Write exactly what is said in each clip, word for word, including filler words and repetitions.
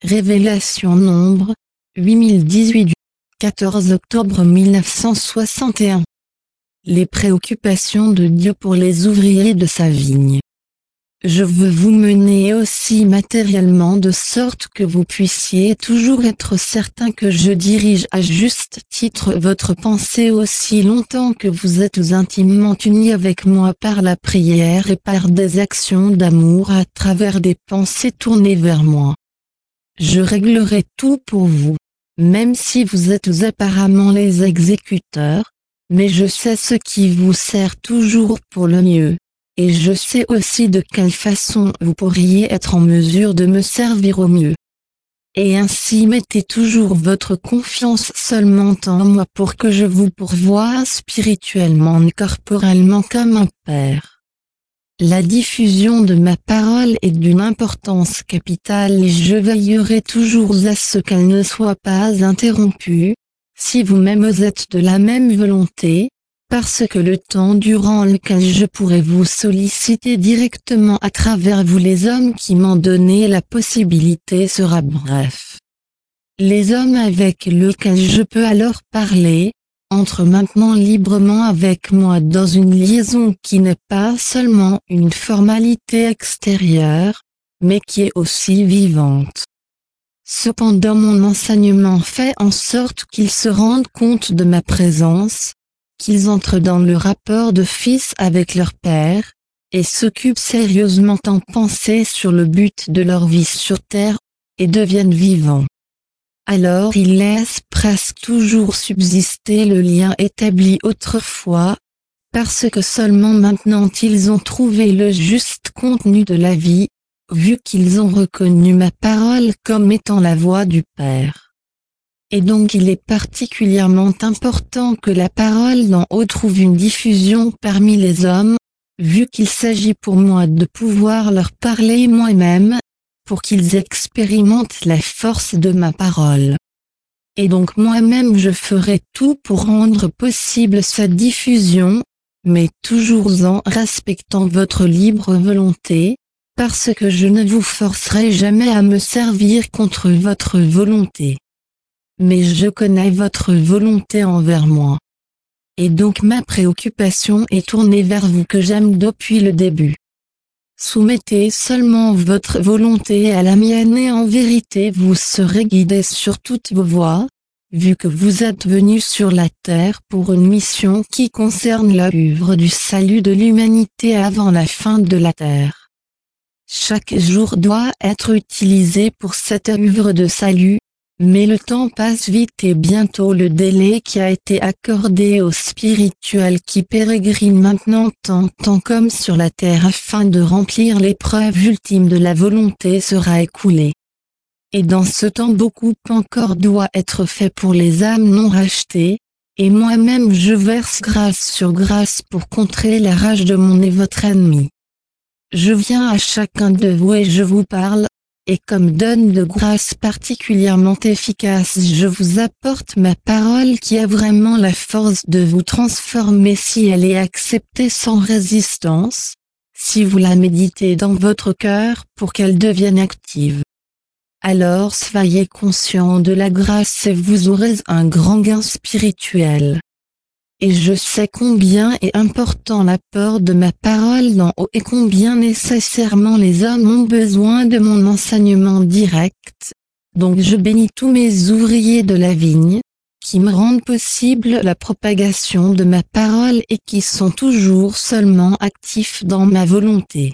Révélation nombre huit mille dix-huit du quatorze octobre mille neuf cent soixante et un. Les préoccupations de Dieu pour les ouvriers de sa vigne. Je veux vous mener aussi matériellement de sorte que vous puissiez toujours être certain que je dirige à juste titre votre pensée aussi longtemps que vous êtes intimement unis avec moi par la prière et par des actions d'amour à travers des pensées tournées vers moi. Je réglerai tout pour vous, même si vous êtes apparemment les exécuteurs, mais je sais ce qui vous sert toujours pour le mieux. Et je sais aussi de quelle façon vous pourriez être en mesure de me servir au mieux. Et ainsi mettez toujours votre confiance seulement en moi pour que je vous pourvoie spirituellement et corporellement comme un père. La diffusion de ma parole est d'une importance capitale et je veillerai toujours à ce qu'elle ne soit pas interrompue, si vous-même êtes de la même volonté, parce que le temps durant lequel je pourrai vous solliciter directement à travers vous les hommes qui m'ont donné la possibilité sera bref. Les hommes avec lesquels je peux alors parler, entrent maintenant librement avec moi dans une liaison qui n'est pas seulement une formalité extérieure, mais qui est aussi vivante. Cependant mon enseignement fait en sorte qu'ils se rendent compte de ma présence, qu'ils entrent dans le rapport de fils avec leur père, et s'occupent sérieusement en pensée sur le but de leur vie sur terre, et deviennent vivants. Alors ils laissent presque toujours subsister le lien établi autrefois, parce que seulement maintenant ils ont trouvé le juste contenu de la vie, vu qu'ils ont reconnu ma parole comme étant la voix du Père. Et donc il est particulièrement important que la parole d'en haut trouve une diffusion parmi les hommes, vu qu'il s'agit pour moi de pouvoir leur parler moi-même, pour qu'ils expérimentent la force de ma parole. Et donc moi-même je ferai tout pour rendre possible cette diffusion, mais toujours en respectant votre libre volonté, parce que je ne vous forcerai jamais à me servir contre votre volonté. Mais je connais votre volonté envers moi. Et donc ma préoccupation est tournée vers vous que j'aime depuis le début. Soumettez seulement votre volonté à la mienne et en vérité vous serez guidés sur toutes vos voies, vu que vous êtes venus sur la terre pour une mission qui concerne l'œuvre du salut de l'humanité avant la fin de la terre. Chaque jour doit être utilisé pour cette œuvre de salut, mais le temps passe vite et bientôt le délai qui a été accordé aux spirituels qui pérégrinent maintenant tant en comme sur la terre afin de remplir l'épreuve ultime de la volonté sera écoulé. Et dans ce temps beaucoup encore doit être fait pour les âmes non rachetées, et moi-même je verse grâce sur grâce pour contrer la rage de mon et votre ennemi. Je viens à chacun de vous et je vous parle, et comme donne de grâce particulièrement efficace je vous apporte ma parole qui a vraiment la force de vous transformer si elle est acceptée sans résistance, si vous la méditez dans votre cœur pour qu'elle devienne active. Alors soyez conscient de la grâce et vous aurez un grand gain spirituel. Et je sais combien est important l'apport de ma parole d'en haut et combien nécessairement les hommes ont besoin de mon enseignement direct. Donc je bénis tous mes ouvriers de la vigne, qui me rendent possible la propagation de ma parole et qui sont toujours seulement actifs dans ma volonté.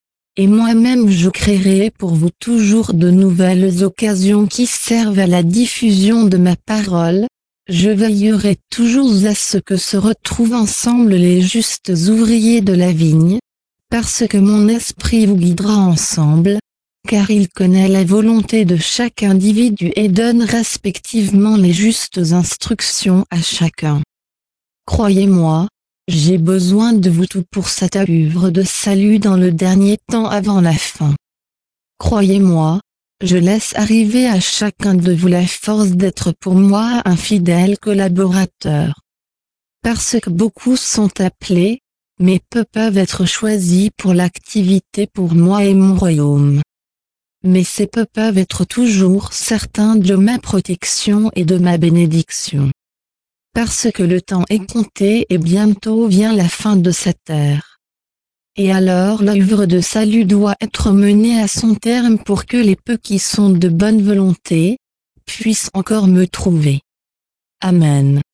Et moi-même je créerai pour vous toujours de nouvelles occasions qui servent à la diffusion de ma parole. Je veillerai toujours à ce que se retrouvent ensemble les justes ouvriers de la vigne, parce que mon esprit vous guidera ensemble, car il connaît la volonté de chaque individu et donne respectivement les justes instructions à chacun. Croyez-moi, j'ai besoin de vous tous pour cette œuvre de salut dans le dernier temps avant la fin. Croyez-moi, je laisse arriver à chacun de vous la force d'être pour moi un fidèle collaborateur. Parce que beaucoup sont appelés, mais peu peuvent être choisis pour l'activité pour moi et mon royaume. mais ces peu peuvent être toujours certains de ma protection et de ma bénédiction. Parce que le temps est compté et bientôt vient la fin de cette ère. Et alors l'œuvre de salut doit être menée à son terme pour que les peu qui sont de bonne volonté puissent encore me trouver. Amen.